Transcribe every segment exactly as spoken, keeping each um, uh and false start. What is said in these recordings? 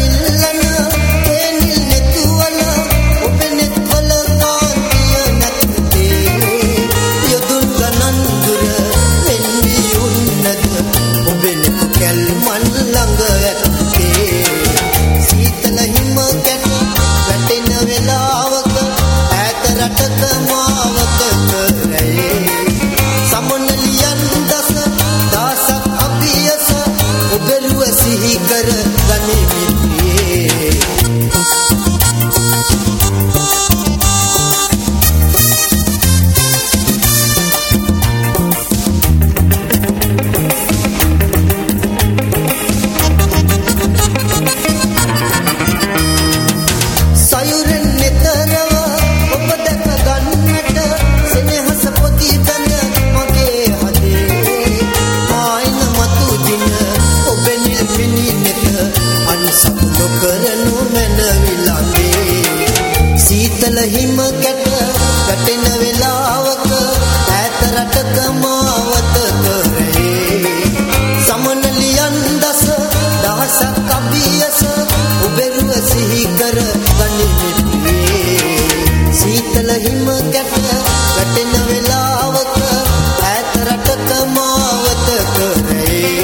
සීතල හිම කැට වැටෙන වෙලාවක ඈත රටක මාවත කරේ සමනලියන් දස දහසක් අභියස ඔබෙරුව සිහි කර ගනිමිත්‍රේ සීතල හිම කැට වැටෙන වෙලාවක ඈත රටක මාවත කරේ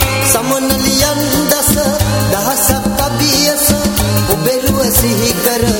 සමනලියන් දස දහසක් අභියස ඔබෙරුව සිහි කර